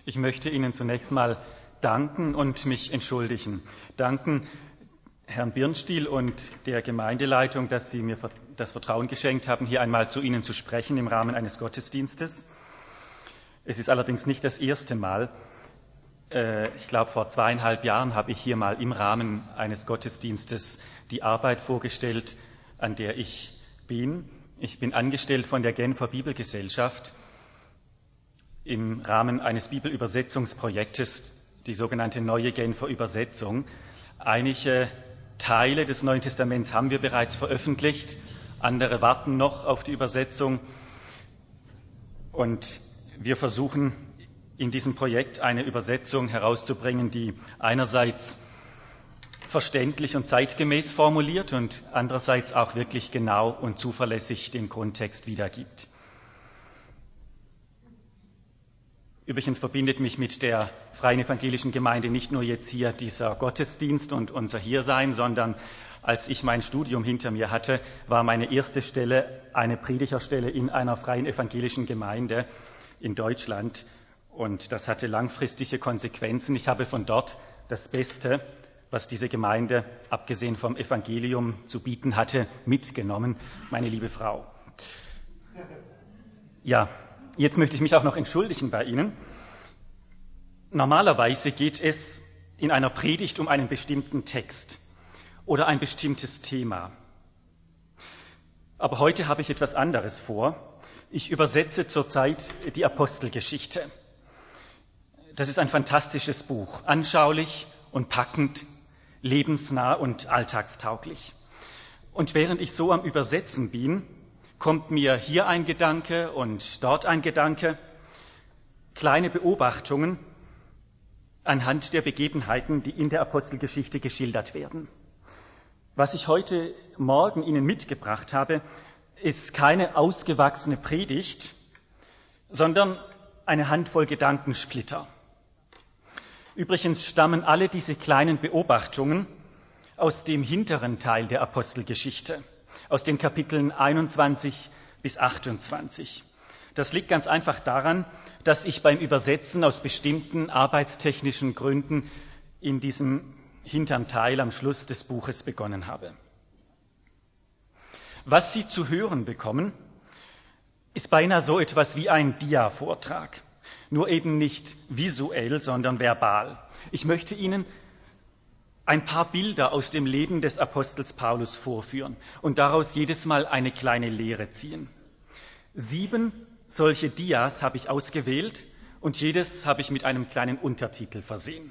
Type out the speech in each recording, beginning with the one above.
Ich möchte Ihnen zunächst mal danken und mich entschuldigen. Danken Herrn Birnstiel und der Gemeindeleitung, dass Sie mir das Vertrauen geschenkt haben, hier einmal zu Ihnen zu sprechen im Rahmen eines Gottesdienstes. Es ist allerdings nicht das erste Mal. Ich glaube, vor 2,5 Jahren habe ich hier mal im Rahmen eines Gottesdienstes die Arbeit vorgestellt, an der ich bin. Ich bin angestellt von der Genfer Bibelgesellschaft im Rahmen eines Bibelübersetzungsprojektes, die sogenannte Neue Genfer Übersetzung. Einige Teile des Neuen Testaments haben wir bereits veröffentlicht, andere warten noch auf die Übersetzung. Und wir versuchen in diesem Projekt eine Übersetzung herauszubringen, die einerseits verständlich und zeitgemäß formuliert und andererseits auch wirklich genau und zuverlässig den Kontext wiedergibt. Übrigens verbindet mich mit der Freien Evangelischen Gemeinde nicht nur jetzt hier dieser Gottesdienst und unser Hiersein, sondern als ich mein Studium hinter mir hatte, war meine erste Stelle eine Predigerstelle in einer Freien Evangelischen Gemeinde in Deutschland. Und das hatte langfristige Konsequenzen. Ich habe von dort das Beste, was diese Gemeinde, abgesehen vom Evangelium, zu bieten hatte, mitgenommen, meine liebe Frau. Ja, jetzt möchte ich mich auch noch entschuldigen bei Ihnen. Normalerweise geht es in einer Predigt um einen bestimmten Text oder ein bestimmtes Thema. Aber heute habe ich etwas anderes vor. Ich übersetze zurzeit die Apostelgeschichte. Das ist ein fantastisches Buch, anschaulich und packend, lebensnah und alltagstauglich. Und während ich so am Übersetzen bin, kommt mir hier ein Gedanke und dort ein Gedanke, kleine Beobachtungen anhand der Begebenheiten, die in der Apostelgeschichte geschildert werden. Was ich heute Morgen Ihnen mitgebracht habe, ist keine ausgewachsene Predigt, sondern eine Handvoll Gedankensplitter. Übrigens stammen alle diese kleinen Beobachtungen aus dem hinteren Teil der Apostelgeschichte, aus den Kapiteln 21 bis 28. Das liegt ganz einfach daran, dass ich beim Übersetzen aus bestimmten arbeitstechnischen Gründen in diesem hinteren Teil am Schluss des Buches begonnen habe. Was Sie zu hören bekommen, ist beinahe so etwas wie ein Dia-Vortrag. Nur eben nicht visuell, sondern verbal. Ich möchte Ihnen ein paar Bilder aus dem Leben des Apostels Paulus vorführen und daraus jedes Mal eine kleine Lehre ziehen. 7 solche Dias habe ich ausgewählt und jedes habe ich mit einem kleinen Untertitel versehen.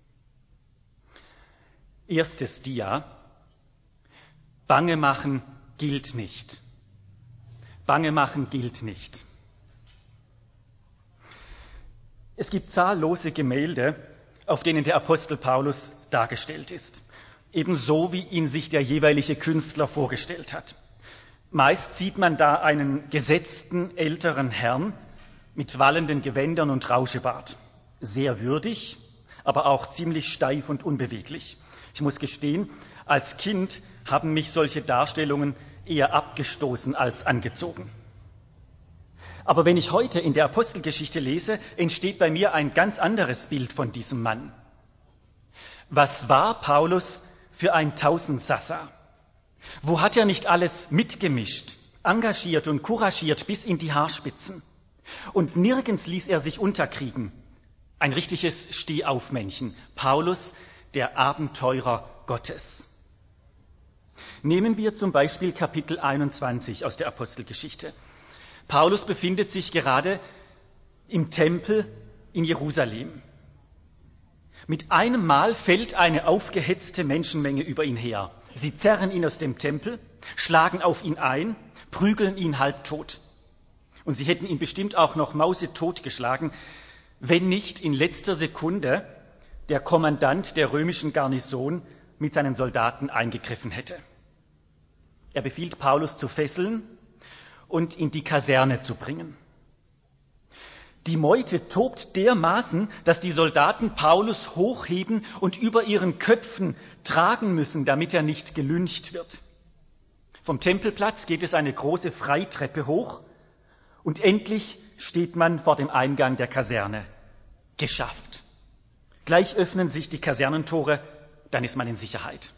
Erstes Dia: Bange machen gilt nicht. Bange machen gilt nicht. Es gibt zahllose Gemälde, auf denen der Apostel Paulus dargestellt ist, ebenso wie ihn sich der jeweilige Künstler vorgestellt hat. Meist sieht man da einen gesetzten älteren Herrn mit wallenden Gewändern und Rauschebart. Sehr würdig, aber auch ziemlich steif und unbeweglich. Ich muss gestehen, als Kind haben mich solche Darstellungen eher abgestoßen als angezogen. Aber wenn ich heute in der Apostelgeschichte lese, entsteht bei mir ein ganz anderes Bild von diesem Mann. Was war Paulus für ein Tausendsassa? Wo hat er nicht alles mitgemischt, engagiert und couragiert bis in die Haarspitzen? Und nirgends ließ er sich unterkriegen. Ein richtiges Stehaufmännchen. Paulus, der Abenteurer Gottes. Nehmen wir zum Beispiel Kapitel 21 aus der Apostelgeschichte. Paulus befindet sich gerade im Tempel in Jerusalem. Mit einem Mal fällt eine aufgehetzte Menschenmenge über ihn her. Sie zerren ihn aus dem Tempel, schlagen auf ihn ein, prügeln ihn halbtot. Und sie hätten ihn bestimmt auch noch mausetot geschlagen, wenn nicht in letzter Sekunde der Kommandant der römischen Garnison mit seinen Soldaten eingegriffen hätte. Er befiehlt Paulus zu fesseln und in die Kaserne zu bringen. Die Meute tobt dermaßen, dass die Soldaten Paulus hochheben und über ihren Köpfen tragen müssen, damit er nicht gelyncht wird. Vom Tempelplatz geht es eine große Freitreppe hoch und endlich steht man vor dem Eingang der Kaserne. geschafft. Gleich öffnen sich die Kasernentore, dann ist man in Sicherheit.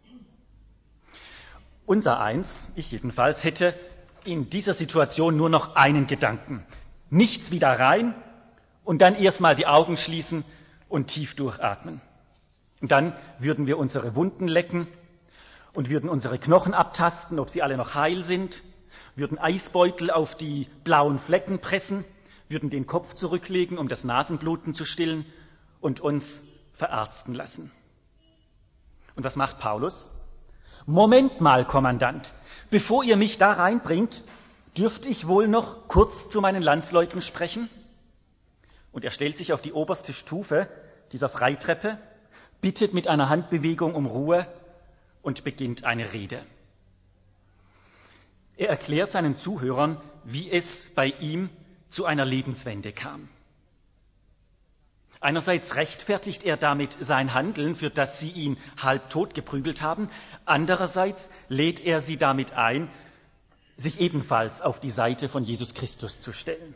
Unser Eins, ich jedenfalls, hätte in dieser Situation nur noch einen Gedanken. Nichts wieder rein und dann erstmal die Augen schließen und tief durchatmen. Und dann würden wir unsere Wunden lecken und würden unsere Knochen abtasten, ob sie alle noch heil sind, würden Eisbeutel auf die blauen Flecken pressen, würden den Kopf zurücklegen, um das Nasenbluten zu stillen und uns verarzten lassen. Und was macht Paulus? Moment mal, Kommandant, bevor ihr mich da reinbringt, dürfte ich wohl noch kurz zu meinen Landsleuten sprechen? Und er stellt sich auf die oberste Stufe dieser Freitreppe, bittet mit einer Handbewegung um Ruhe und beginnt eine Rede. Er erklärt seinen Zuhörern, wie es bei ihm zu einer Lebenswende kam. Einerseits rechtfertigt er damit sein Handeln, für das sie ihn halbtot geprügelt haben. Andererseits lädt er sie damit ein, sich ebenfalls auf die Seite von Jesus Christus zu stellen.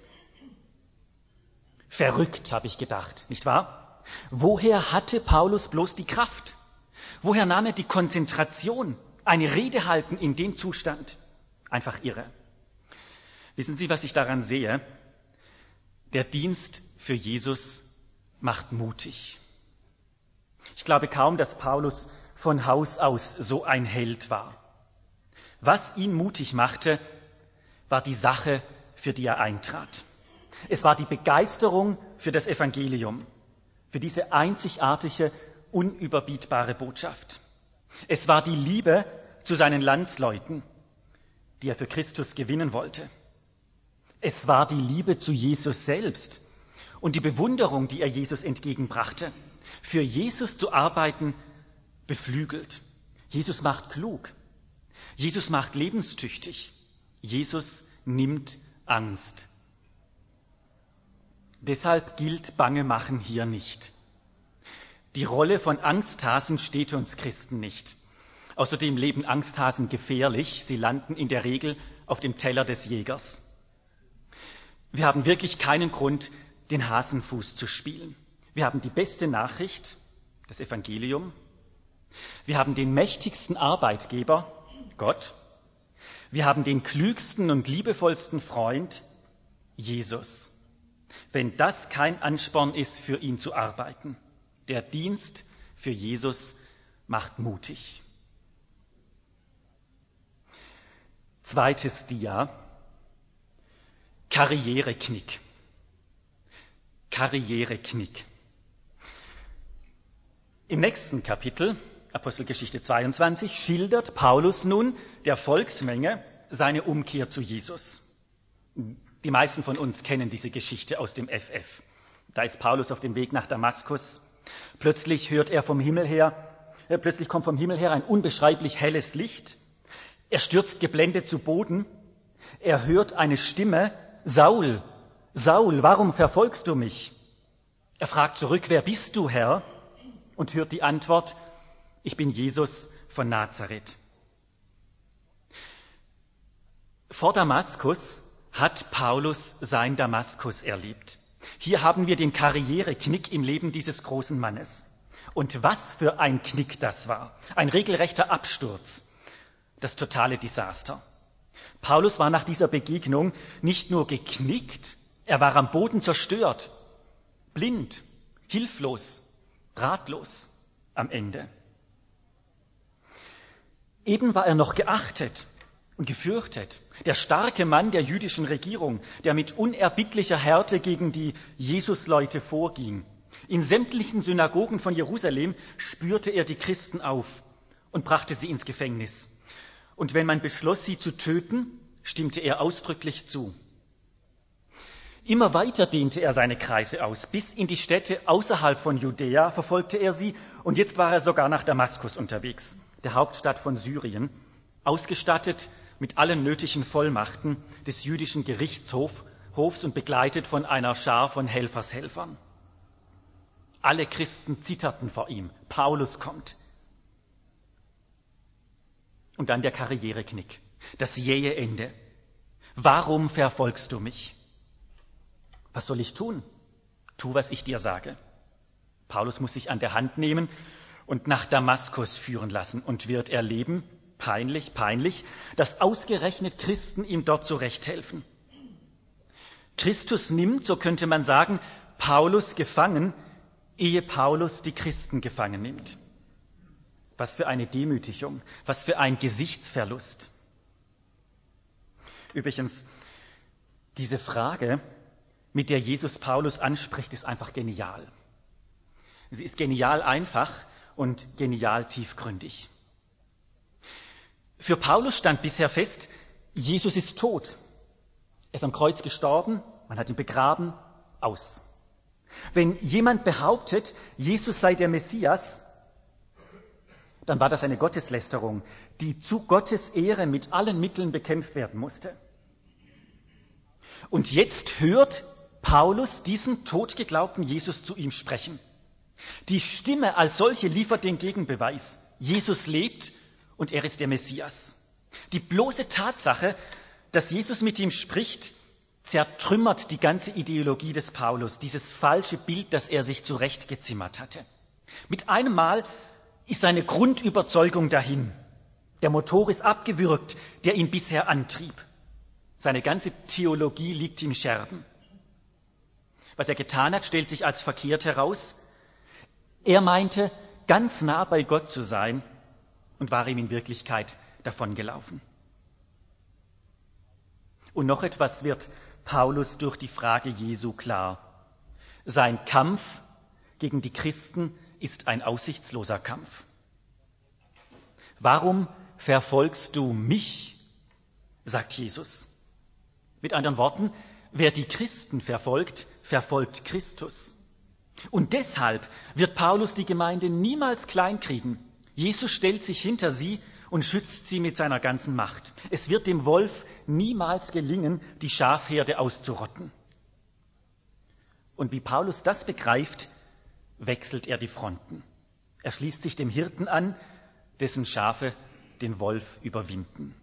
Verrückt, habe ich gedacht, nicht wahr? Woher hatte Paulus bloß die Kraft? Woher nahm er die Konzentration? Eine Rede halten in dem Zustand? Einfach irre. Wissen Sie, was ich daran sehe? Der Dienst für Jesus macht mutig. Ich glaube kaum, dass Paulus von Haus aus so ein Held war. Was ihn mutig machte, war die Sache, für die er eintrat. Es war die Begeisterung für das Evangelium, für diese einzigartige, unüberbietbare Botschaft. Es war die Liebe zu seinen Landsleuten, die er für Christus gewinnen wollte. Es war die Liebe zu Jesus selbst und die Bewunderung, die er Jesus entgegenbrachte. Für Jesus zu arbeiten, beflügelt. Jesus macht klug. Jesus macht lebenstüchtig. Jesus nimmt Angst. Deshalb gilt Bange machen hier nicht. Die Rolle von Angsthasen steht uns Christen nicht. Außerdem leben Angsthasen gefährlich. Sie landen in der Regel auf dem Teller des Jägers. Wir haben wirklich keinen Grund, den Hasenfuß zu spielen. Wir haben die beste Nachricht, das Evangelium. Wir haben den mächtigsten Arbeitgeber, Gott. Wir haben den klügsten und liebevollsten Freund, Jesus. Wenn das kein Ansporn ist, für ihn zu arbeiten. Der Dienst für Jesus macht mutig. Zweites Dia. Karriereknick. Karriereknick. Im nächsten Kapitel, Apostelgeschichte 22, schildert Paulus nun der Volksmenge seine Umkehr zu Jesus. Die meisten von uns kennen diese Geschichte aus dem FF. Da ist Paulus auf dem Weg nach Damaskus. Plötzlich kommt vom Himmel her ein unbeschreiblich helles Licht. Er stürzt geblendet zu Boden. Er hört eine Stimme: Saul, Saul, warum verfolgst du mich? Er fragt zurück: Wer bist du, Herr? Und hört die Antwort: Ich bin Jesus von Nazareth. Vor Damaskus hat Paulus sein Damaskus erlebt. Hier haben wir den Karriereknick im Leben dieses großen Mannes. Und was für ein Knick das war. Ein regelrechter Absturz. Das totale Desaster. Paulus war nach dieser Begegnung nicht nur geknickt, er war am Boden zerstört, blind, hilflos, ratlos am Ende. Eben war er noch geachtet und gefürchtet, der starke Mann der jüdischen Regierung, der mit unerbittlicher Härte gegen die Jesusleute vorging. In sämtlichen Synagogen von Jerusalem spürte er die Christen auf und brachte sie ins Gefängnis. Und wenn man beschloss, sie zu töten, stimmte er ausdrücklich zu. Immer weiter dehnte er seine Kreise aus. Bis in die Städte außerhalb von Judäa verfolgte er sie. Und jetzt war er sogar nach Damaskus unterwegs, der Hauptstadt von Syrien, ausgestattet mit allen nötigen Vollmachten des jüdischen Gerichtshofs und begleitet von einer Schar von Helfershelfern. Alle Christen zitterten vor ihm. Paulus kommt. Und dann der Karriereknick, das jähe Ende. Warum verfolgst du mich? Was soll ich tun? tu, was ich dir sage. Paulus muss sich an der Hand nehmen und nach Damaskus führen lassen und wird erleben, peinlich, dass ausgerechnet Christen ihm dort zurechthelfen. Christus nimmt, so könnte man sagen, Paulus gefangen, ehe Paulus die Christen gefangen nimmt. Was für eine Demütigung, was für ein Gesichtsverlust. Übrigens, diese Frage, mit der Jesus Paulus anspricht, ist einfach genial. Sie ist genial einfach und genial tiefgründig. Für Paulus stand bisher fest, Jesus ist tot. Er ist am Kreuz gestorben, man hat ihn begraben, aus. Wenn jemand behauptet, Jesus sei der Messias, dann war das eine Gotteslästerung, die zu Gottes Ehre mit allen Mitteln bekämpft werden musste. Und jetzt hört Paulus diesen totgeglaubten Jesus zu ihm sprechen. Die Stimme als solche liefert den Gegenbeweis. Jesus lebt und er ist der Messias. Die bloße Tatsache, dass Jesus mit ihm spricht, zertrümmert die ganze Ideologie des Paulus, dieses falsche Bild, das er sich zurechtgezimmert hatte. Mit einem Mal ist seine Grundüberzeugung dahin. Der Motor ist abgewürgt, der ihn bisher antrieb. Seine ganze Theologie liegt in Scherben. Was er getan hat, stellt sich als verkehrt heraus. Er meinte, ganz nah bei Gott zu sein und war ihm in Wirklichkeit davongelaufen. Und noch etwas wird Paulus durch die Frage Jesu klar. Sein Kampf gegen die Christen ist ein aussichtsloser Kampf. Warum verfolgst du mich? Sagt Jesus. Mit anderen Worten, wer die Christen verfolgt, verfolgt Christus. Und deshalb wird Paulus die Gemeinde niemals kleinkriegen. Jesus stellt sich hinter sie und schützt sie mit seiner ganzen Macht. Es wird dem Wolf niemals gelingen, die Schafherde auszurotten. Und wie Paulus das begreift, wechselt er die Fronten. Er schließt sich dem Hirten an, dessen Schafe den Wolf überwinden.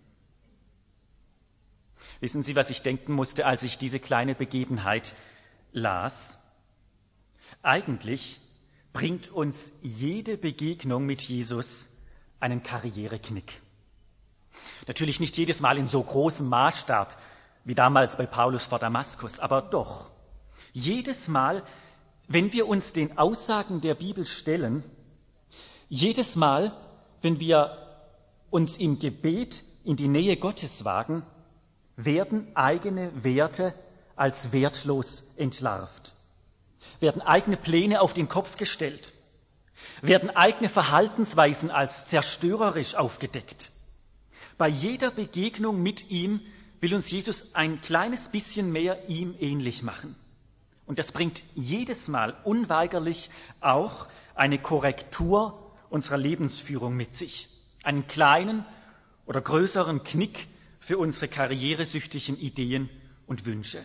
Wissen Sie, was ich denken musste, als ich diese kleine Begebenheit las? Eigentlich bringt uns jede Begegnung mit Jesus einen Karriereknick. Natürlich nicht jedes Mal in so großem Maßstab wie damals bei Paulus vor Damaskus, aber doch. Jedes Mal, wenn wir uns den Aussagen der Bibel stellen, jedes Mal, wenn wir uns im Gebet in die Nähe Gottes wagen, werden eigene Werte als wertlos entlarvt, werden eigene Pläne auf den Kopf gestellt, werden eigene Verhaltensweisen als zerstörerisch aufgedeckt. Bei jeder Begegnung mit ihm will uns Jesus ein kleines bisschen mehr ihm ähnlich machen. Und das bringt jedes Mal unweigerlich auch eine Korrektur unserer Lebensführung mit sich. Einen kleinen oder größeren Knick für unsere karrieresüchtigen Ideen und Wünsche.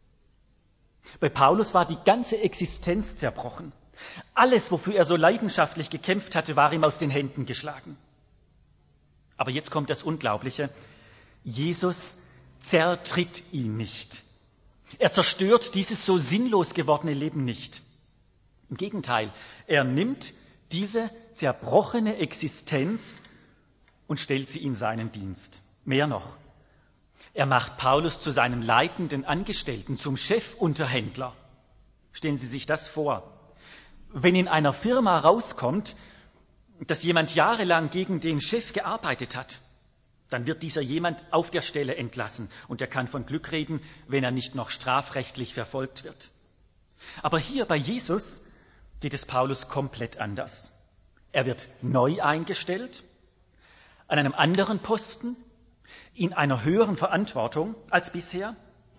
Bei Paulus war die ganze Existenz zerbrochen. Alles, wofür er so leidenschaftlich gekämpft hatte, war ihm aus den Händen geschlagen. Aber jetzt kommt das Unglaubliche. Jesus zertritt ihn nicht. Er zerstört dieses so sinnlos gewordene Leben nicht. Im Gegenteil, er nimmt diese zerbrochene Existenz und stellt sie in seinen Dienst. Mehr noch, er macht Paulus zu seinem leitenden Angestellten, zum Chefunterhändler. Stellen Sie sich das vor. Wenn in einer Firma rauskommt, dass jemand jahrelang gegen den Chef gearbeitet hat, dann wird dieser jemand auf der Stelle entlassen und er kann von Glück reden, wenn er nicht noch strafrechtlich verfolgt wird. Aber hier bei Jesus geht es Paulus komplett anders. Er wird neu eingestellt, an einem anderen Posten, in einer höheren Verantwortung als bisher.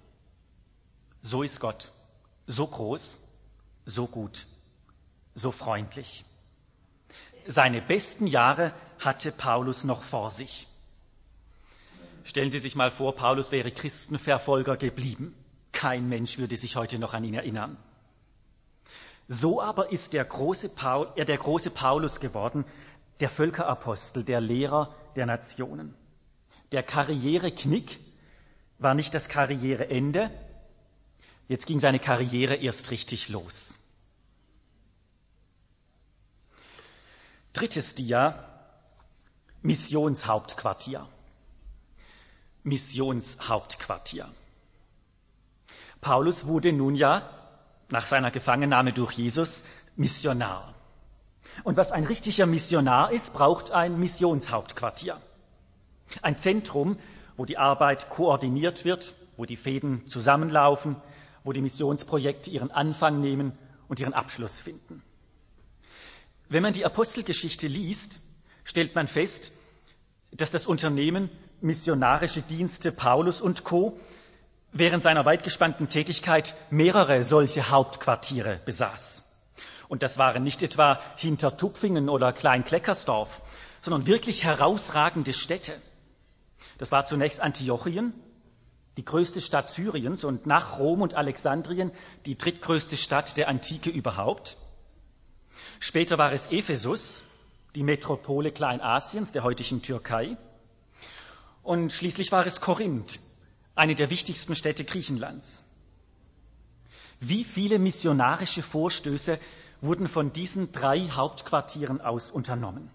So ist Gott, so groß, so gut, so freundlich. Seine besten Jahre hatte Paulus noch vor sich. Stellen Sie sich mal vor, Paulus wäre Christenverfolger geblieben. Kein Mensch würde sich heute noch an ihn erinnern. So aber ist der große Paulus geworden, der Völkerapostel, der Lehrer der Nationen. Der Karriereknick war nicht das Karriereende, Jetzt ging seine Karriere erst richtig los. Drittes Dia, Missionshauptquartier. Missionshauptquartier. Paulus wurde nun ja nach seiner Gefangennahme durch Jesus Missionar. Und was ein richtiger Missionar ist, braucht ein Missionshauptquartier. Ein Zentrum, wo die Arbeit koordiniert wird, wo die Fäden zusammenlaufen, wo die Missionsprojekte ihren Anfang nehmen und ihren Abschluss finden. Wenn man die Apostelgeschichte liest, stellt man fest, dass das Unternehmen Missionarische Dienste Paulus und Co. während seiner weitgespannten Tätigkeit mehrere solche Hauptquartiere besaß. Und das waren nicht etwa Hintertupfingen oder Klein-Kleckersdorf, sondern wirklich herausragende Städte. Das war zunächst Antiochien, die größte Stadt Syriens und nach Rom und Alexandrien die drittgrößte Stadt der Antike überhaupt. Später war es Ephesus, die Metropole Kleinasiens, der heutigen Türkei. Und schließlich war es Korinth, eine der wichtigsten Städte Griechenlands. Wie viele missionarische Vorstöße wurden von diesen 3 Hauptquartieren aus unternommen?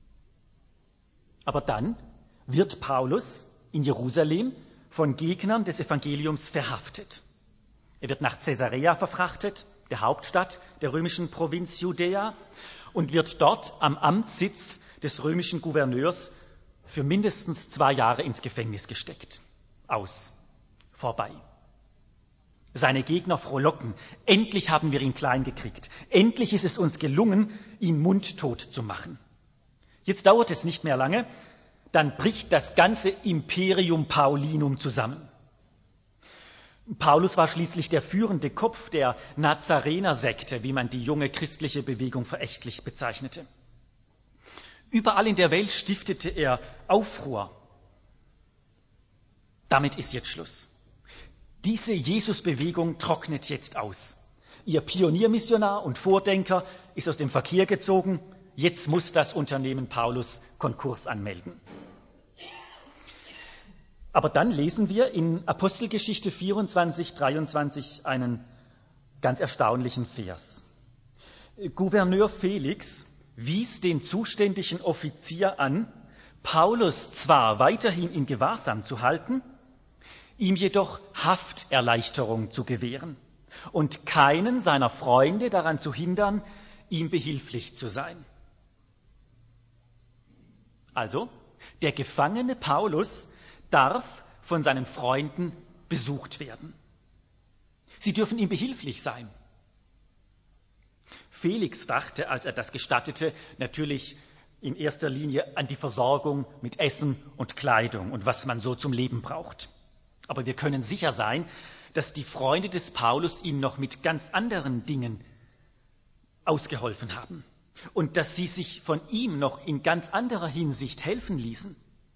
Aber dann wird Paulus in Jerusalem von Gegnern des Evangeliums verhaftet. Er wird nach Caesarea verfrachtet, der Hauptstadt der römischen Provinz Judäa, und wird dort am Amtssitz des römischen Gouverneurs für mindestens 2 Jahre ins Gefängnis gesteckt. Aus. Vorbei. Seine Gegner frohlocken. Endlich haben wir ihn klein gekriegt. Endlich ist es uns gelungen, ihn mundtot zu machen. Jetzt dauert es nicht mehr lange, dann bricht das ganze Imperium Paulinum zusammen. Paulus war schließlich der führende Kopf der Nazarener-Sekte, wie man die junge christliche Bewegung verächtlich bezeichnete. Überall in der Welt stiftete er Aufruhr. Damit ist jetzt Schluss. Diese Jesus-Bewegung trocknet jetzt aus. Ihr Pioniermissionar und Vordenker ist aus dem Verkehr gezogen. Jetzt muss das Unternehmen Paulus Konkurs anmelden. Aber dann lesen wir in Apostelgeschichte 24, 23 einen ganz erstaunlichen Vers. Gouverneur Felix wies den zuständigen Offizier an, Paulus zwar weiterhin in Gewahrsam zu halten, ihm jedoch Hafterleichterung zu gewähren und keinen seiner Freunde daran zu hindern, ihm behilflich zu sein. Also, der gefangene Paulus darf von seinen Freunden besucht werden. Sie dürfen ihm behilflich sein. Felix dachte, als er das gestattete, natürlich in erster Linie an die Versorgung mit Essen und Kleidung und was man so zum Leben braucht. Aber wir können sicher sein, dass die Freunde des Paulus ihm noch mit ganz anderen Dingen ausgeholfen haben und dass sie sich von ihm noch in ganz anderer Hinsicht helfen ließen.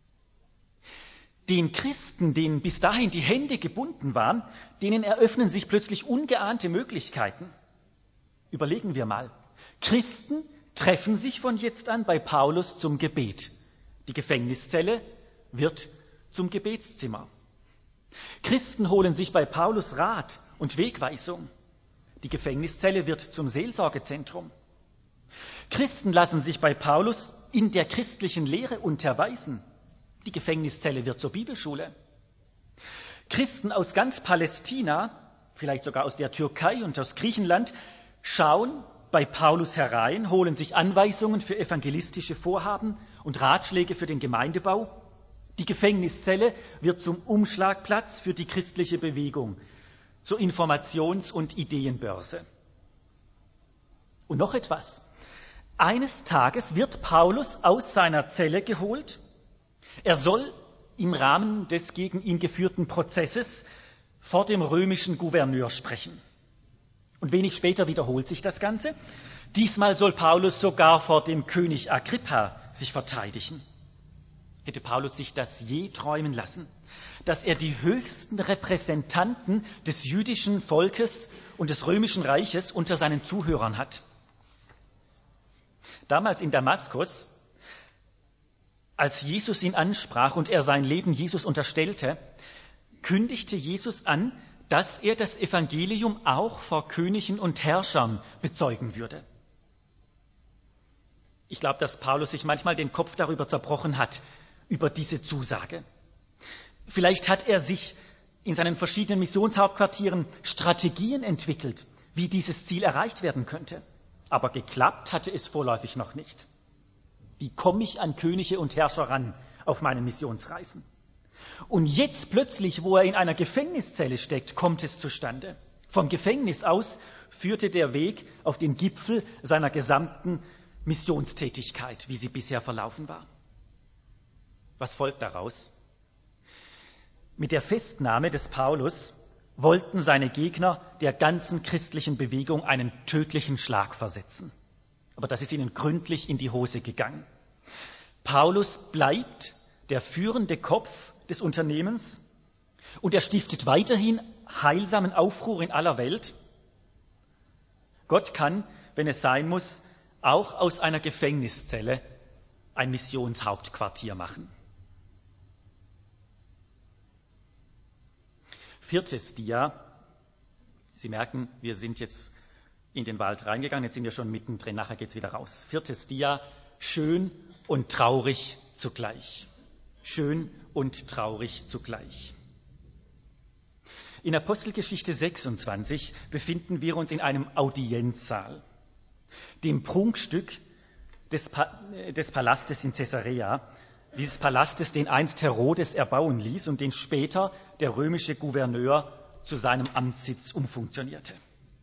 Den Christen, denen bis dahin die Hände gebunden waren, denen eröffnen sich plötzlich ungeahnte Möglichkeiten. Überlegen wir mal. Christen treffen sich von jetzt an bei Paulus zum Gebet. Die Gefängniszelle wird zum Gebetszimmer. Christen holen sich bei Paulus Rat und Wegweisung. Die Gefängniszelle wird zum Seelsorgezentrum. Christen lassen sich bei Paulus in der christlichen Lehre unterweisen. Die Gefängniszelle wird zur Bibelschule. Christen aus ganz Palästina, vielleicht sogar aus der Türkei und aus Griechenland, schauen bei Paulus herein, holen sich Anweisungen für evangelistische Vorhaben und Ratschläge für den Gemeindebau. Die Gefängniszelle wird zum Umschlagplatz für die christliche Bewegung, zur Informations- und Ideenbörse. Und noch etwas. Eines Tages wird Paulus aus seiner Zelle geholt. Er soll im Rahmen des gegen ihn geführten Prozesses vor dem römischen Gouverneur sprechen. Und wenig später wiederholt sich das Ganze. Diesmal soll Paulus sogar vor dem König Agrippa sich verteidigen. Hätte Paulus sich das je träumen lassen, dass er die höchsten Repräsentanten des jüdischen Volkes und des römischen Reiches unter seinen Zuhörern hat? Damals in Damaskus, als Jesus ihn ansprach und er sein Leben Jesus unterstellte, kündigte Jesus an, dass er das Evangelium auch vor Königen und Herrschern bezeugen würde. Ich glaube, dass Paulus sich manchmal den Kopf darüber zerbrochen hat, über diese Zusage. Vielleicht hat er sich in seinen verschiedenen Missionshauptquartieren Strategien entwickelt, wie dieses Ziel erreicht werden könnte. Aber geklappt hatte es vorläufig noch nicht. Wie komme ich an Könige und Herrscher ran auf meinen Missionsreisen? Und jetzt plötzlich, wo er in einer Gefängniszelle steckt, kommt es zustande. Vom Gefängnis aus führte der Weg auf den Gipfel seiner gesamten Missionstätigkeit, wie sie bisher verlaufen war. Was folgt daraus? Mit der Festnahme des Paulus wollten seine Gegner der ganzen christlichen Bewegung einen tödlichen Schlag versetzen. Aber das ist ihnen gründlich in die Hose gegangen. Paulus bleibt der führende Kopf des Unternehmens und er stiftet weiterhin heilsamen Aufruhr in aller Welt. Gott kann, wenn es sein muss, auch aus einer Gefängniszelle ein Missionshauptquartier machen. 4. Dia. Sie merken, wir sind jetzt in den Wald reingegangen, jetzt sind wir schon mittendrin, nachher geht es wieder raus. 4. Dia, schön und traurig zugleich. Schön und traurig zugleich. In Apostelgeschichte 26 befinden wir uns in einem Audienzsaal, dem Prunkstück des Palastes in Caesarea, dieses Palastes, den einst Herodes erbauen ließ und den später der römische Gouverneur zu seinem Amtssitz umfunktionierte.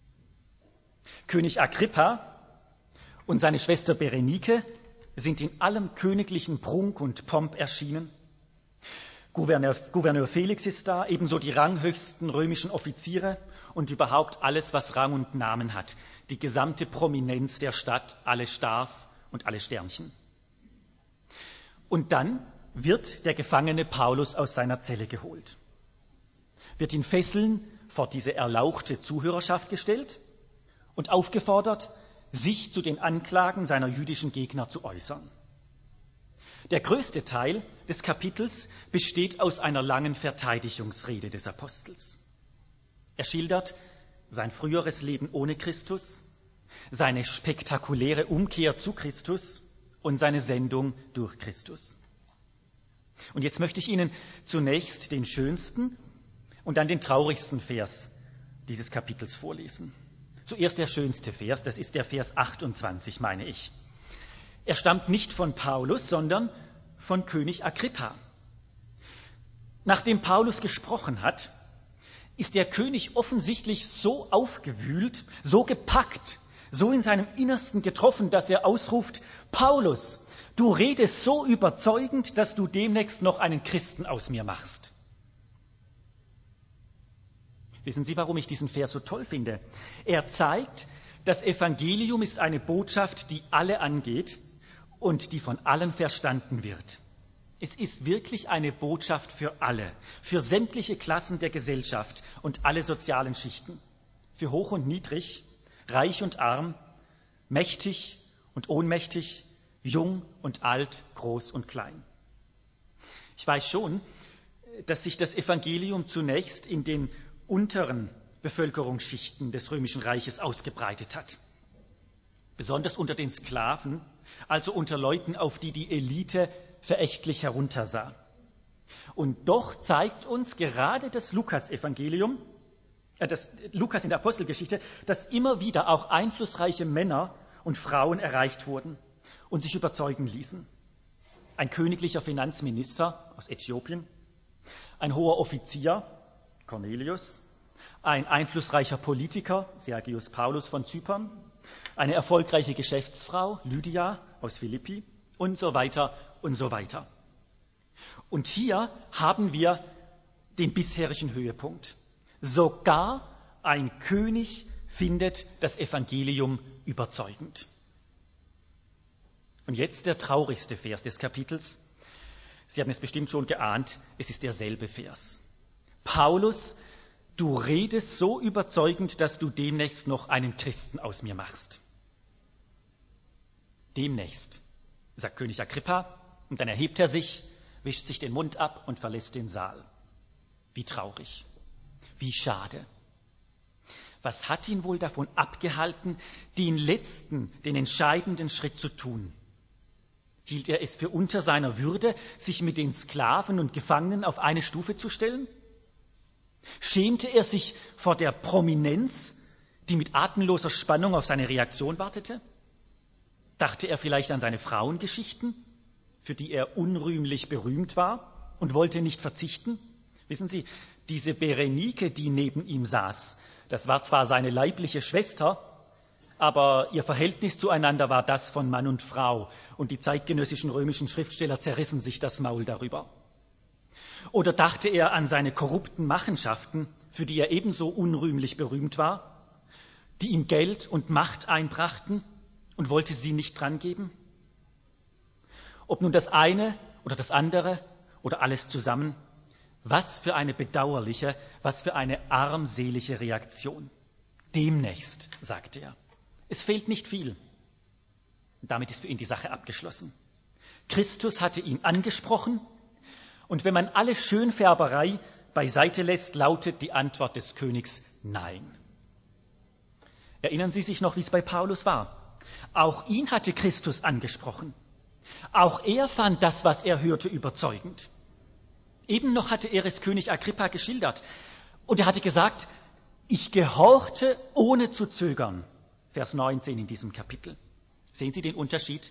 König Agrippa und seine Schwester Berenike sind in allem königlichen Prunk und Pomp erschienen. Gouverneur Felix ist da, ebenso die ranghöchsten römischen Offiziere und überhaupt alles, was Rang und Namen hat. Die gesamte Prominenz der Stadt, alle Stars und alle Sternchen. Und dann wird der Gefangene Paulus aus seiner Zelle geholt, wird in Fesseln vor diese erlauchte Zuhörerschaft gestellt und aufgefordert, sich zu den Anklagen seiner jüdischen Gegner zu äußern. Der größte Teil des Kapitels besteht aus einer langen Verteidigungsrede des Apostels. Er schildert sein früheres Leben ohne Christus, seine spektakuläre Umkehr zu Christus und seine Sendung durch Christus. Und jetzt möchte ich Ihnen zunächst den schönsten und dann den traurigsten Vers dieses Kapitels vorlesen. Zuerst der schönste Vers, das ist der Vers 28, meine ich. Er stammt nicht von Paulus, sondern von König Agrippa. Nachdem Paulus gesprochen hat, ist der König offensichtlich so aufgewühlt, so gepackt, so in seinem Innersten getroffen, dass er ausruft: Paulus, du redest so überzeugend, dass du demnächst noch einen Christen aus mir machst. Wissen Sie, warum ich diesen Vers so toll finde? Er zeigt, das Evangelium ist eine Botschaft, die alle angeht und die von allen verstanden wird. Es ist wirklich eine Botschaft für alle, für sämtliche Klassen der Gesellschaft und alle sozialen Schichten, für hoch und niedrig, reich und arm, mächtig und ohnmächtig, jung und alt, groß und klein. Ich weiß schon, dass sich das Evangelium zunächst in den unteren Bevölkerungsschichten des Römischen Reiches ausgebreitet hat. Besonders unter den Sklaven, also unter Leuten, auf die die Elite verächtlich heruntersah. Und doch zeigt uns gerade das Lukas-Evangelium, das Lukas in der Apostelgeschichte, dass immer wieder auch einflussreiche Männer und Frauen erreicht wurden und sich überzeugen ließen. Ein königlicher Finanzminister aus Äthiopien, ein hoher Offizier, Cornelius, ein einflussreicher Politiker, Sergius Paulus von Zypern, eine erfolgreiche Geschäftsfrau, Lydia aus Philippi und so weiter und so weiter. Und hier haben wir den bisherigen Höhepunkt. Sogar ein König findet das Evangelium überzeugend. Und jetzt der traurigste Vers des Kapitels. Sie haben es bestimmt schon geahnt, es ist derselbe Vers. Paulus, du redest so überzeugend, dass du demnächst noch einen Christen aus mir machst. Demnächst, sagt König Agrippa, und dann erhebt er sich, wischt sich den Mund ab und verlässt den Saal. Wie traurig. Wie schade. Was hat ihn wohl davon abgehalten, den letzten, den entscheidenden Schritt zu tun? Hielt er es für unter seiner Würde, sich mit den Sklaven und Gefangenen auf eine Stufe zu stellen? Schämte er sich vor der Prominenz, die mit atemloser Spannung auf seine Reaktion wartete? Dachte er vielleicht an seine Frauengeschichten, für die er unrühmlich berühmt war und wollte nicht verzichten? Wissen Sie, diese Berenike, die neben ihm saß, das war zwar seine leibliche Schwester, aber ihr Verhältnis zueinander war das von Mann und Frau, und die zeitgenössischen römischen Schriftsteller zerrissen sich das Maul darüber. Oder dachte er an seine korrupten Machenschaften, für die er ebenso unrühmlich berühmt war, die ihm Geld und Macht einbrachten, und wollte sie nicht drangeben? Ob nun das eine oder das andere oder alles zusammen, was für eine bedauerliche, was für eine armselige Reaktion. Demnächst, sagte er. Es fehlt nicht viel. Damit ist für ihn die Sache abgeschlossen. Christus hatte ihn angesprochen, und wenn man alle Schönfärberei beiseite lässt, lautet die Antwort des Königs Nein. Erinnern Sie sich noch, wie es bei Paulus war? Auch ihn hatte Christus angesprochen. Auch er fand das, was er hörte, überzeugend. Eben noch hatte er es König Agrippa geschildert. Und er hatte gesagt, ich gehorchte ohne zu zögern. Vers 19 in diesem Kapitel. Sehen Sie den Unterschied?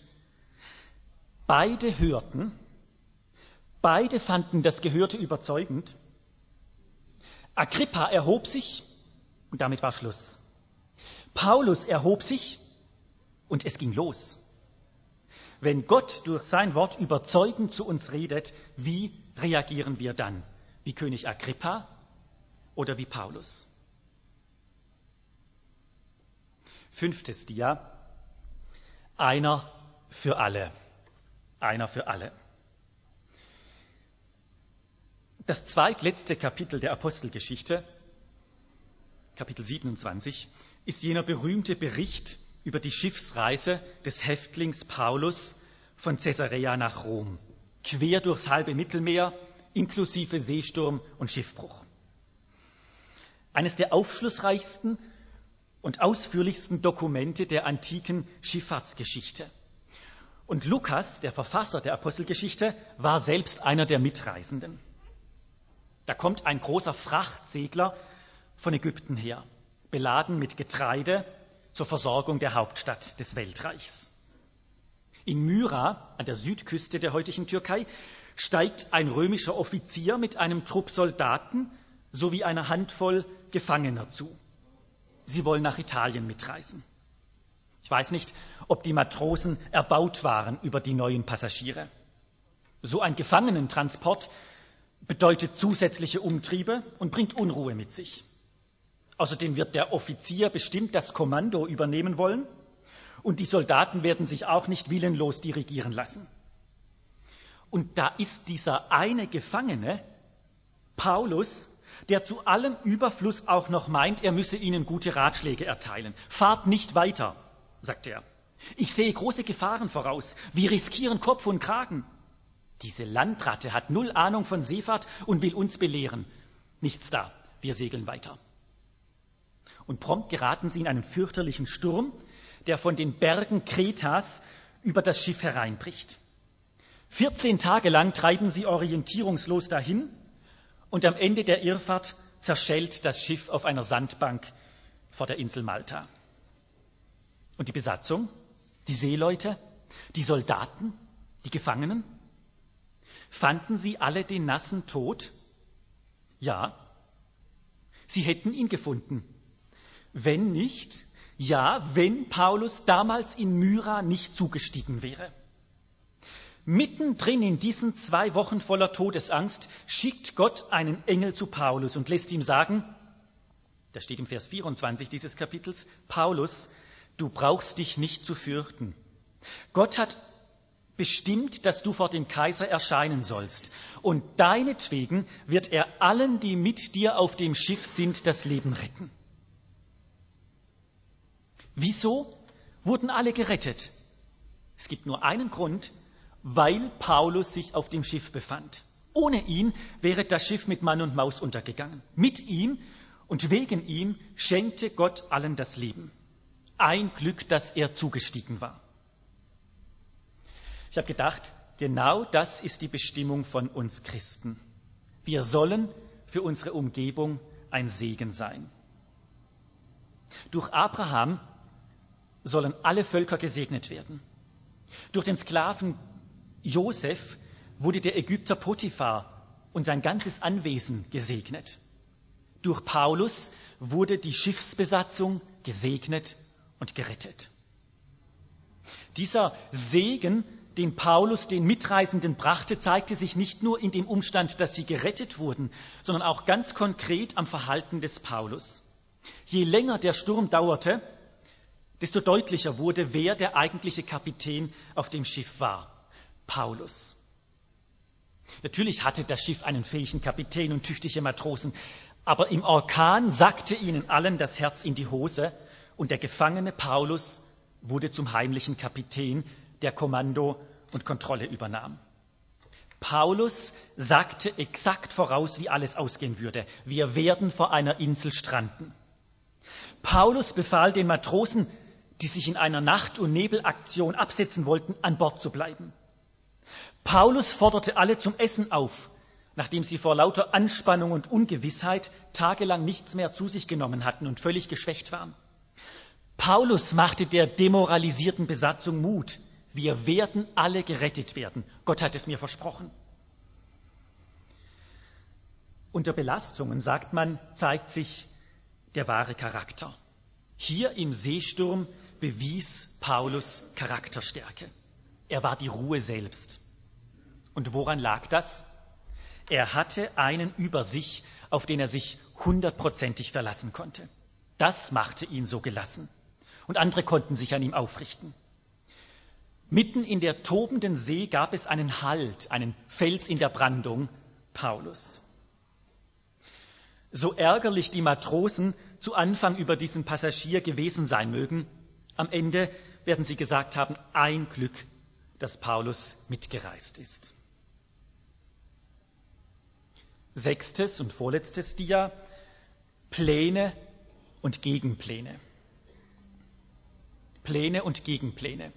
Beide hörten, beide fanden das Gehörte überzeugend. Agrippa erhob sich und damit war Schluss. Paulus erhob sich und es ging los. Wenn Gott durch sein Wort überzeugend zu uns redet, wie reagieren wir dann? Wie König Agrippa oder wie Paulus? 5. Dia. Einer für alle. Einer für alle. Das zweitletzte Kapitel der Apostelgeschichte, Kapitel 27, ist jener berühmte Bericht über die Schiffsreise des Häftlings Paulus von Caesarea nach Rom, quer durchs halbe Mittelmeer, inklusive Seesturm und Schiffbruch. Eines der aufschlussreichsten und ausführlichsten Dokumente der antiken Schifffahrtsgeschichte. Und Lukas, der Verfasser der Apostelgeschichte, war selbst einer der Mitreisenden. Da kommt ein großer Frachtsegler von Ägypten her, beladen mit Getreide zur Versorgung der Hauptstadt des Weltreichs. In Myra, an der Südküste der heutigen Türkei, steigt ein römischer Offizier mit einem Trupp Soldaten sowie einer Handvoll Gefangener zu. Sie wollen nach Italien mitreisen. Ich weiß nicht, ob die Matrosen erbaut waren über die neuen Passagiere. So ein Gefangenentransport bedeutet zusätzliche Umtriebe und bringt Unruhe mit sich. Außerdem wird der Offizier bestimmt das Kommando übernehmen wollen und die Soldaten werden sich auch nicht willenlos dirigieren lassen. Und da ist dieser eine Gefangene, Paulus, der zu allem Überfluss auch noch meint, er müsse ihnen gute Ratschläge erteilen. Fahrt nicht weiter, sagt er. Ich sehe große Gefahren voraus. Wir riskieren Kopf und Kragen. Diese Landratte hat null Ahnung von Seefahrt und will uns belehren. Nichts da, wir segeln weiter. Und prompt geraten sie in einen fürchterlichen Sturm, der von den Bergen Kretas über das Schiff hereinbricht. 14 Tage lang treiben sie orientierungslos dahin und am Ende der Irrfahrt zerschellt das Schiff auf einer Sandbank vor der Insel Malta. Und die Besatzung, die Seeleute, die Soldaten, die Gefangenen, fanden sie alle den nassen Tod? Ja, sie hätten ihn gefunden. Wenn nicht, ja, wenn Paulus damals in Myra nicht zugestiegen wäre. Mittendrin in diesen 2 Wochen voller Todesangst schickt Gott einen Engel zu Paulus und lässt ihm sagen, das steht im Vers 24 dieses Kapitels, Paulus, du brauchst dich nicht zu fürchten. Gott hat bestimmt, dass du vor dem Kaiser erscheinen sollst. Und deinetwegen wird er allen, die mit dir auf dem Schiff sind, das Leben retten. Wieso wurden alle gerettet? Es gibt nur einen Grund, weil Paulus sich auf dem Schiff befand. Ohne ihn wäre das Schiff mit Mann und Maus untergegangen. Mit ihm und wegen ihm schenkte Gott allen das Leben. Ein Glück, dass er zugestiegen war. Ich habe gedacht, genau das ist die Bestimmung von uns Christen. Wir sollen für unsere Umgebung ein Segen sein. Durch Abraham sollen alle Völker gesegnet werden. Durch den Sklaven Josef wurde der Ägypter Potiphar und sein ganzes Anwesen gesegnet. Durch Paulus wurde die Schiffsbesatzung gesegnet und gerettet. Dieser Segen, den Paulus den Mitreisenden brachte, zeigte sich nicht nur in dem Umstand, dass sie gerettet wurden, sondern auch ganz konkret am Verhalten des Paulus. Je länger der Sturm dauerte, desto deutlicher wurde, wer der eigentliche Kapitän auf dem Schiff war: Paulus. Natürlich hatte das Schiff einen fähigen Kapitän und tüchtige Matrosen, aber im Orkan sackte ihnen allen das Herz in die Hose und der Gefangene Paulus wurde zum heimlichen Kapitän, der Kommando und Kontrolle übernahm. Paulus sagte exakt voraus, wie alles ausgehen würde. Wir werden vor einer Insel stranden. Paulus befahl den Matrosen, die sich in einer Nacht- und Nebelaktion absetzen wollten, an Bord zu bleiben. Paulus forderte alle zum Essen auf, nachdem sie vor lauter Anspannung und Ungewissheit tagelang nichts mehr zu sich genommen hatten und völlig geschwächt waren. Paulus machte der demoralisierten Besatzung Mut. Wir werden alle gerettet werden. Gott hat es mir versprochen. Unter Belastungen, sagt man, zeigt sich der wahre Charakter. Hier im Seesturm bewies Paulus Charakterstärke. Er war die Ruhe selbst. Und woran lag das? Er hatte einen über sich, auf den er sich 100%ig verlassen konnte. Das machte ihn so gelassen. Und andere konnten sich an ihm aufrichten. Mitten in der tobenden See gab es einen Halt, einen Fels in der Brandung: Paulus. So ärgerlich die Matrosen zu Anfang über diesen Passagier gewesen sein mögen, am Ende werden sie gesagt haben: ein Glück, dass Paulus mitgereist ist. 6. und vorletztes Dia: Pläne und Gegenpläne. Pläne und Gegenpläne.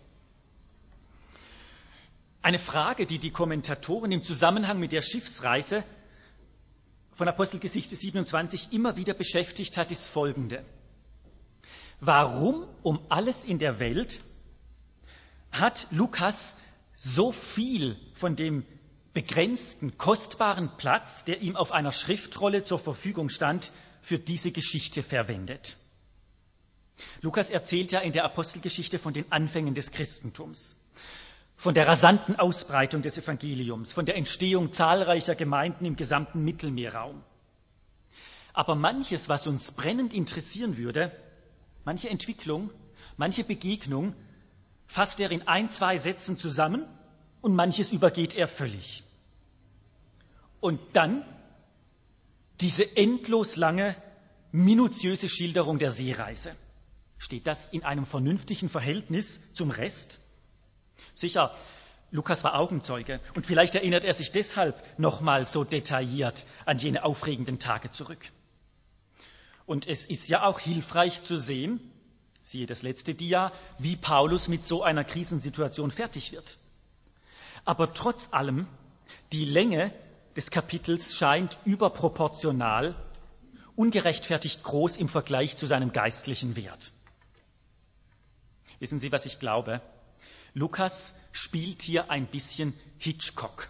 Eine Frage, die die Kommentatoren im Zusammenhang mit der Schiffsreise von Apostelgeschichte 27 immer wieder beschäftigt hat, ist folgende: Warum um alles in der Welt hat Lukas so viel von dem begrenzten, kostbaren Platz, der ihm auf einer Schriftrolle zur Verfügung stand, für diese Geschichte verwendet? Lukas erzählt ja in der Apostelgeschichte von den Anfängen des Christentums, von der rasanten Ausbreitung des Evangeliums, von der Entstehung zahlreicher Gemeinden im gesamten Mittelmeerraum. Aber manches, was uns brennend interessieren würde, manche Entwicklung, manche Begegnung, fasst er in 1-2 Sätzen zusammen und manches übergeht er völlig. Und dann diese endlos lange, minutiöse Schilderung der Seereise. Steht das in einem vernünftigen Verhältnis zum Rest? Sicher, Lukas war Augenzeuge und vielleicht erinnert er sich deshalb nochmal so detailliert an jene aufregenden Tage zurück. Und es ist ja auch hilfreich zu sehen, siehe das letzte Dia, wie Paulus mit so einer Krisensituation fertig wird. Aber trotz allem, die Länge des Kapitels scheint überproportional, ungerechtfertigt groß im Vergleich zu seinem geistlichen Wert. Wissen Sie, was ich glaube? Lukas spielt hier ein bisschen Hitchcock.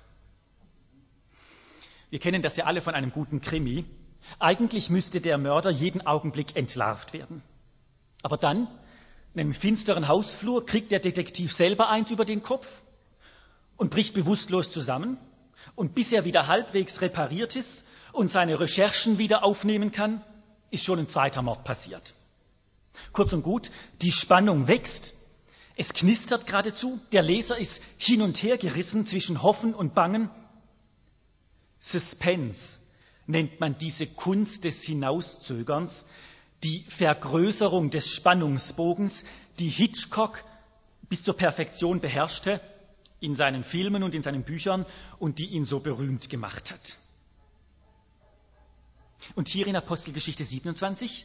Wir kennen das ja alle von einem guten Krimi. Eigentlich müsste der Mörder jeden Augenblick entlarvt werden. Aber dann, in einem finsteren Hausflur, kriegt der Detektiv selber eins über den Kopf und bricht bewusstlos zusammen. Und bis er wieder halbwegs repariert ist und seine Recherchen wieder aufnehmen kann, ist schon ein zweiter Mord passiert. Kurz und gut, die Spannung wächst. Es knistert geradezu. Der Leser ist hin und her gerissen zwischen Hoffen und Bangen. Suspense nennt man diese Kunst des Hinauszögerns, die Vergrößerung des Spannungsbogens, die Hitchcock bis zur Perfektion beherrschte in seinen Filmen und in seinen Büchern und die ihn so berühmt gemacht hat. Und hier in Apostelgeschichte 27,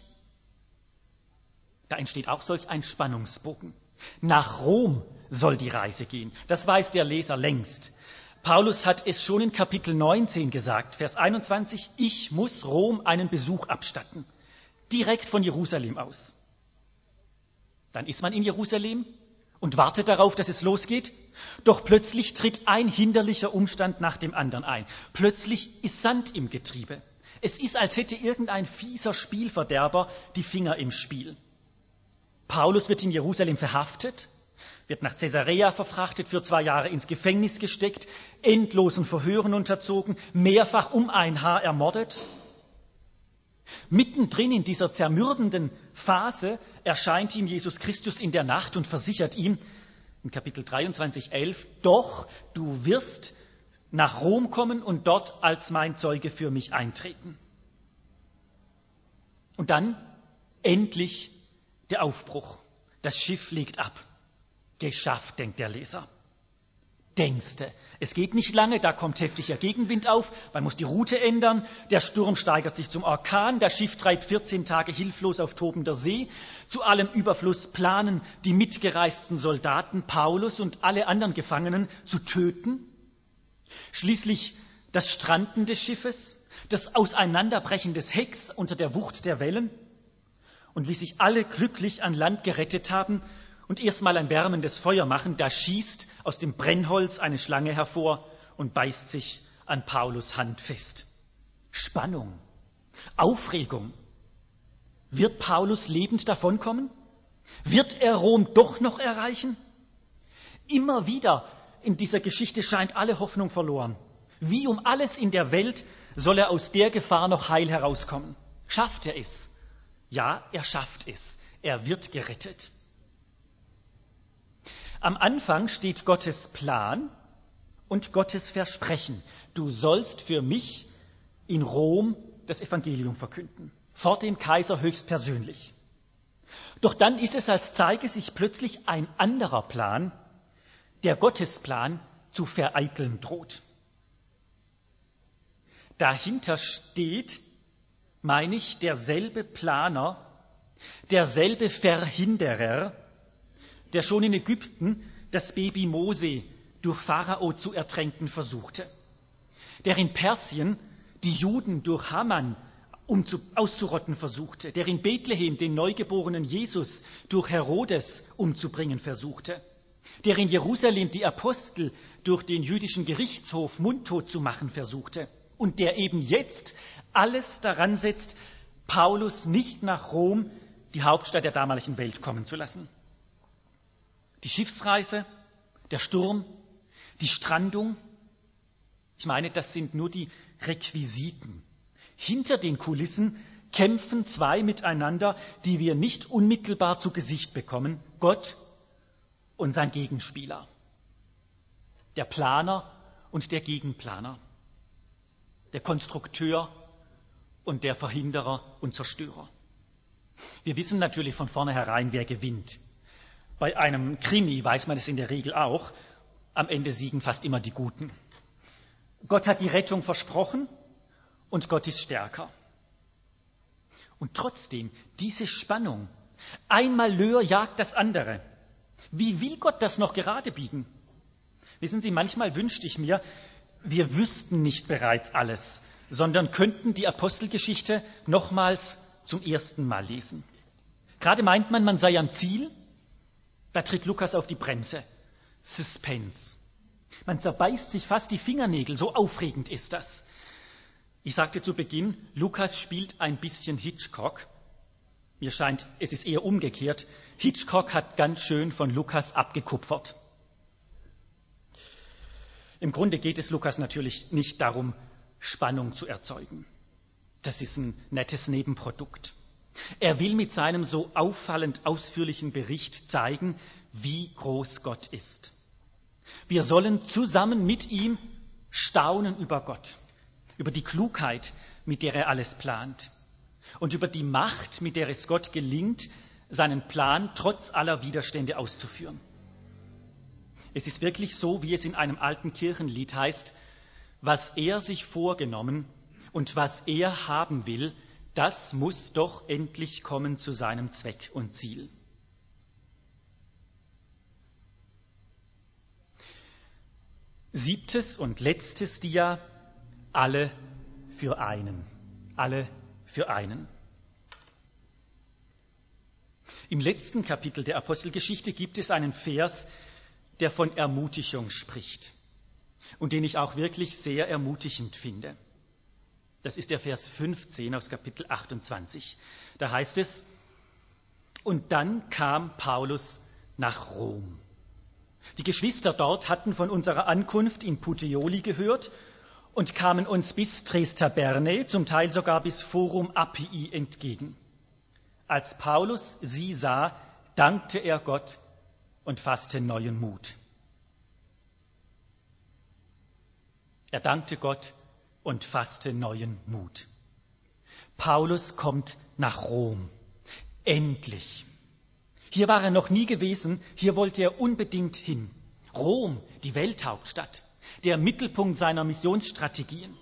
da entsteht auch solch ein Spannungsbogen. Nach Rom soll die Reise gehen. Das weiß der Leser längst. Paulus hat es schon in Kapitel 19 gesagt, Vers 21, ich muss Rom einen Besuch abstatten, direkt von Jerusalem aus. Dann ist man in Jerusalem und wartet darauf, dass es losgeht. Doch plötzlich tritt ein hinderlicher Umstand nach dem anderen ein. Plötzlich ist Sand im Getriebe. Es ist, als hätte irgendein fieser Spielverderber die Finger im Spiel. Paulus wird in Jerusalem verhaftet, wird nach Caesarea verfrachtet, für 2 Jahre ins Gefängnis gesteckt, endlosen Verhören unterzogen, mehrfach um ein Haar ermordet. Mittendrin in dieser zermürbenden Phase erscheint ihm Jesus Christus in der Nacht und versichert ihm in Kapitel 23, 11, doch du wirst nach Rom kommen und dort als mein Zeuge für mich eintreten. Und dann endlich der Aufbruch. Das Schiff legt ab. Geschafft, denkt der Leser. Denkste. Es geht nicht lange, da kommt heftiger Gegenwind auf, man muss die Route ändern, der Sturm steigert sich zum Orkan, das Schiff treibt 14 Tage hilflos auf tobender See. Zu allem Überfluss planen die mitgereisten Soldaten, Paulus und alle anderen Gefangenen zu töten. Schließlich das Stranden des Schiffes, das Auseinanderbrechen des Hecks unter der Wucht der Wellen. Und wie sich alle glücklich an Land gerettet haben und erstmal ein wärmendes Feuer machen, da schießt aus dem Brennholz eine Schlange hervor und beißt sich an Paulus Hand fest. Spannung, Aufregung. Wird Paulus lebend davonkommen? Wird er Rom doch noch erreichen? Immer wieder in dieser Geschichte scheint alle Hoffnung verloren. Wie um alles in der Welt soll er aus der Gefahr noch heil herauskommen? Schafft er es? Ja, er schafft es. Er wird gerettet. Am Anfang steht Gottes Plan und Gottes Versprechen. Du sollst für mich in Rom das Evangelium verkünden. Vor dem Kaiser höchstpersönlich. Doch dann ist es, als zeige sich plötzlich ein anderer Plan, der Gottesplan zu vereiteln droht. Dahinter steht, meine ich, derselbe Planer, derselbe Verhinderer, der schon in Ägypten das Baby Mose durch Pharao zu ertränken versuchte, der in Persien die Juden durch Haman auszurotten versuchte, der in Bethlehem den neugeborenen Jesus durch Herodes umzubringen versuchte, der in Jerusalem die Apostel durch den jüdischen Gerichtshof mundtot zu machen versuchte und der eben jetzt alles daran setzt, Paulus nicht nach Rom, die Hauptstadt der damaligen Welt, kommen zu lassen. Die Schiffsreise, der Sturm, die Strandung, ich meine, das sind nur die Requisiten. Hinter den Kulissen kämpfen 2 miteinander, die wir nicht unmittelbar zu Gesicht bekommen, Gott und sein Gegenspieler, der Planer und der Gegenplaner, der Konstrukteur und der Verhinderer und Zerstörer. Wir wissen natürlich von vornherein, wer gewinnt. Bei einem Krimi weiß man es in der Regel auch. Am Ende siegen fast immer die Guten. Gott hat die Rettung versprochen und Gott ist stärker. Und trotzdem, diese Spannung, ein Malheur jagt das andere. Wie will Gott das noch gerade biegen? Wissen Sie, manchmal wünschte ich mir, wir wüssten nicht bereits alles, sondern könnten die Apostelgeschichte nochmals zum ersten Mal lesen. Gerade meint man sei am Ziel, da tritt Lukas auf die Bremse. Suspense. Man zerbeißt sich fast die Fingernägel, so aufregend ist das. Ich sagte zu Beginn, Lukas spielt ein bisschen Hitchcock. Mir scheint, es ist eher umgekehrt. Hitchcock hat ganz schön von Lukas abgekupfert. Im Grunde geht es Lukas natürlich nicht darum, Spannung zu erzeugen. Das ist ein nettes Nebenprodukt. Er will mit seinem so auffallend ausführlichen Bericht zeigen, wie groß Gott ist. Wir sollen zusammen mit ihm staunen über Gott, über die Klugheit, mit der er alles plant und über die Macht, mit der es Gott gelingt, seinen Plan trotz aller Widerstände auszuführen. Es ist wirklich so, wie es in einem alten Kirchenlied heißt: Was er sich vorgenommen und was er haben will, das muss doch endlich kommen zu seinem Zweck und Ziel. Siebtes und letztes Dia: alle für einen. Alle für einen. Im letzten Kapitel der Apostelgeschichte gibt es einen Vers, der von Ermutigung spricht und den ich auch wirklich sehr ermutigend finde. Das ist der Vers 15 aus Kapitel 28. Da heißt es: Und dann kam Paulus nach Rom. Die Geschwister dort hatten von unserer Ankunft in Puteoli gehört und kamen uns bis Trestaberne, zum Teil sogar bis Forum Appii entgegen. Als Paulus sie sah, dankte er Gott und fasste neuen Mut. Er dankte Gott und fasste neuen Mut. Paulus kommt nach Rom. Endlich. Hier war er noch nie gewesen, hier wollte er unbedingt hin. Rom, die Welthauptstadt, der Mittelpunkt seiner Missionsstrategien.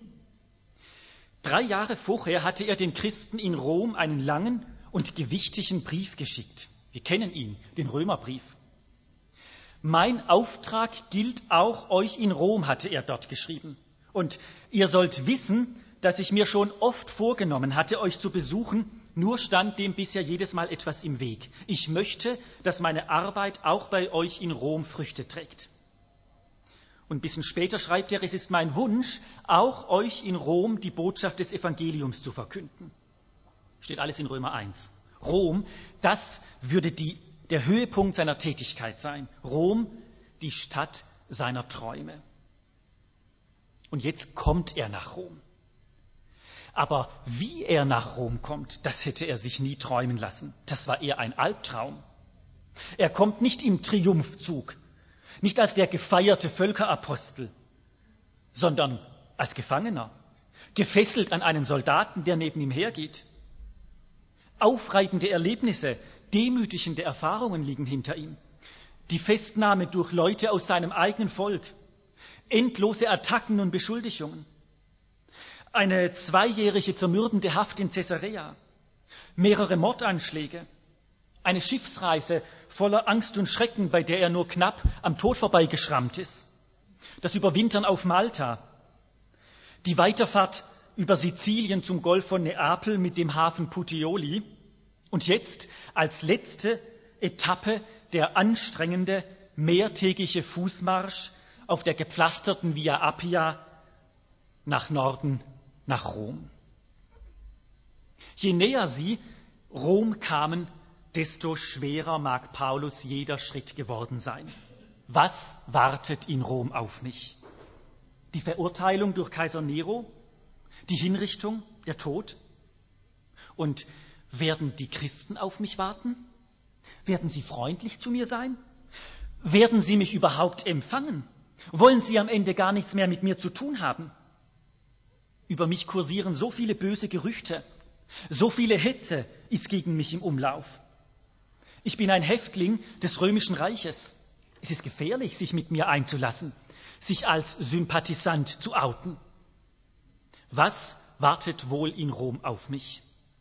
3 Jahre vorher hatte er den Christen in Rom einen langen und gewichtigen Brief geschickt. Wir kennen ihn, den Römerbrief. Mein Auftrag gilt auch euch in Rom, hatte er dort geschrieben. Und ihr sollt wissen, dass ich mir schon oft vorgenommen hatte, euch zu besuchen, nur stand dem bisher jedes Mal etwas im Weg. Ich möchte, dass meine Arbeit auch bei euch in Rom Früchte trägt. Und ein bisschen später schreibt er: Es ist mein Wunsch, auch euch in Rom die Botschaft des Evangeliums zu verkünden. Steht alles in Römer 1. Rom, das würde der Höhepunkt seiner Tätigkeit sein. Rom, die Stadt seiner Träume. Und jetzt kommt er nach Rom. Aber wie er nach Rom kommt, das hätte er sich nie träumen lassen. Das war eher ein Albtraum. Er kommt nicht im Triumphzug, nicht als der gefeierte Völkerapostel, sondern als Gefangener, gefesselt an einen Soldaten, der neben ihm hergeht. Aufreibende Erlebnisse, demütigende Erfahrungen liegen hinter ihm. Die Festnahme durch Leute aus seinem eigenen Volk, endlose Attacken und Beschuldigungen, eine 2-jährige zermürbende Haft in Caesarea, mehrere Mordanschläge, eine Schiffsreise voller Angst und Schrecken, bei der er nur knapp am Tod vorbeigeschrammt ist, das Überwintern auf Malta, die Weiterfahrt über Sizilien zum Golf von Neapel mit dem Hafen Puteoli und jetzt als letzte Etappe der anstrengende mehrtägige Fußmarsch auf der gepflasterten Via Appia nach Norden, nach Rom. Je näher sie Rom kamen, desto schwerer mag Paulus jeder Schritt geworden sein. Was wartet in Rom auf mich? Die Verurteilung durch Kaiser Nero? Die Hinrichtung, der Tod? Und werden die Christen auf mich warten? Werden sie freundlich zu mir sein? Werden sie mich überhaupt empfangen? Wollen sie am Ende gar nichts mehr mit mir zu tun haben? Über mich kursieren so viele böse Gerüchte, so viele Hetze ist gegen mich im Umlauf. Ich bin ein Häftling des Römischen Reiches. Es ist gefährlich, sich mit mir einzulassen, sich als Sympathisant zu outen. Was wartet wohl in Rom auf mich?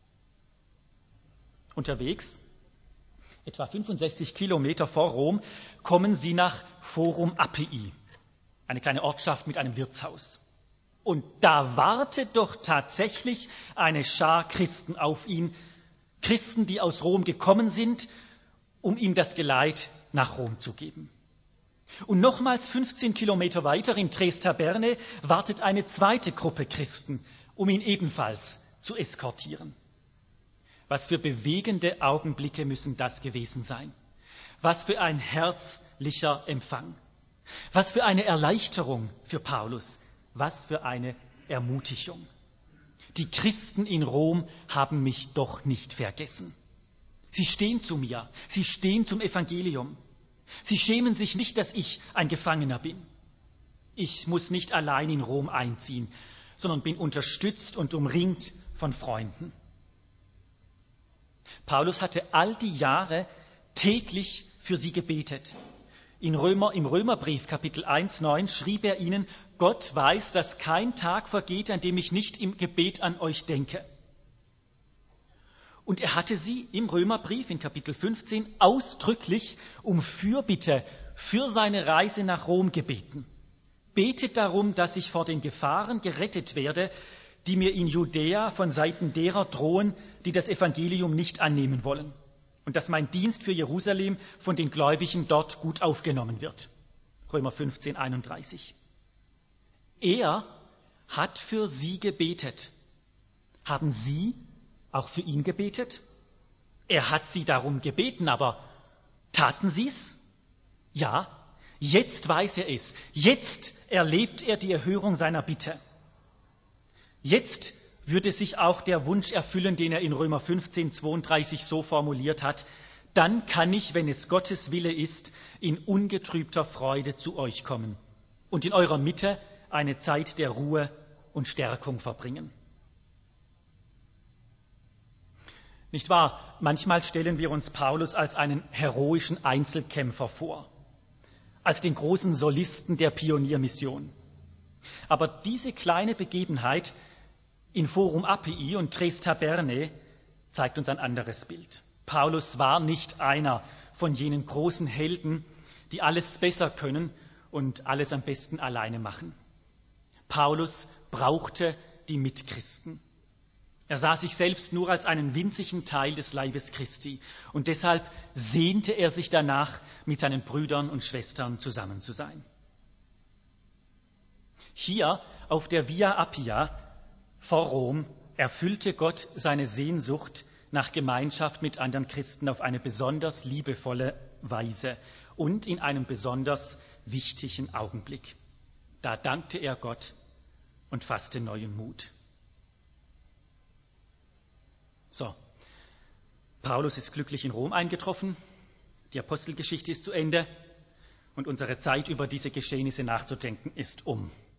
Unterwegs, etwa 65 Kilometer vor Rom, kommen sie nach Forum Appii, eine kleine Ortschaft mit einem Wirtshaus. Und da wartet doch tatsächlich eine Schar Christen auf ihn, Christen, die aus Rom gekommen sind, um ihm das Geleit nach Rom zu geben. Und nochmals 15 Kilometer weiter in Trestaberne wartet eine zweite Gruppe Christen, um ihn ebenfalls zu eskortieren. Was für bewegende Augenblicke müssen das gewesen sein? Was für ein herzlicher Empfang. Was für eine Erleichterung für Paulus. Was für eine Ermutigung. Die Christen in Rom haben mich doch nicht vergessen. Sie stehen zu mir, sie stehen zum Evangelium. Sie schämen sich nicht, dass ich ein Gefangener bin. Ich muss nicht allein in Rom einziehen, sondern bin unterstützt und umringt von Freunden. Paulus hatte all die Jahre täglich für sie gebetet. Im Römerbrief, Kapitel 1,9, schrieb er ihnen, Gott weiß, dass kein Tag vergeht, an dem ich nicht im Gebet an euch denke. Und er hatte sie im Römerbrief in Kapitel 15 ausdrücklich um Fürbitte für seine Reise nach Rom gebeten. Betet darum, dass ich vor den Gefahren gerettet werde, die mir in Judäa von Seiten derer drohen, die das Evangelium nicht annehmen wollen. Und dass mein Dienst für Jerusalem von den Gläubigen dort gut aufgenommen wird. Römer 15, 31. Er hat für sie gebetet. Haben Sie auch für ihn gebetet? Er hat sie darum gebeten, aber taten Sie es? Ja, jetzt weiß er es. Jetzt erlebt er die Erhörung seiner Bitte. Jetzt würde sich auch der Wunsch erfüllen, den er in Römer 15, 32 so formuliert hat, dann kann ich, wenn es Gottes Wille ist, in ungetrübter Freude zu euch kommen und in eurer Mitte eine Zeit der Ruhe und Stärkung verbringen. Nicht wahr? Manchmal stellen wir uns Paulus als einen heroischen Einzelkämpfer vor, als den großen Solisten der Pioniermission. Aber diese kleine Begebenheit in Forum Appii und Tres Taberne zeigt uns ein anderes Bild. Paulus war nicht einer von jenen großen Helden, die alles besser können und alles am besten alleine machen. Paulus brauchte die Mitchristen. Er sah sich selbst nur als einen winzigen Teil des Leibes Christi und deshalb sehnte er sich danach, mit seinen Brüdern und Schwestern zusammen zu sein. Hier auf der Via Appia vor Rom erfüllte Gott seine Sehnsucht nach Gemeinschaft mit anderen Christen auf eine besonders liebevolle Weise und in einem besonders wichtigen Augenblick. Da dankte er Gott und fasste neuen Mut. So, Paulus ist glücklich in Rom eingetroffen, die Apostelgeschichte ist zu Ende und unsere Zeit, über diese Geschehnisse nachzudenken, ist um.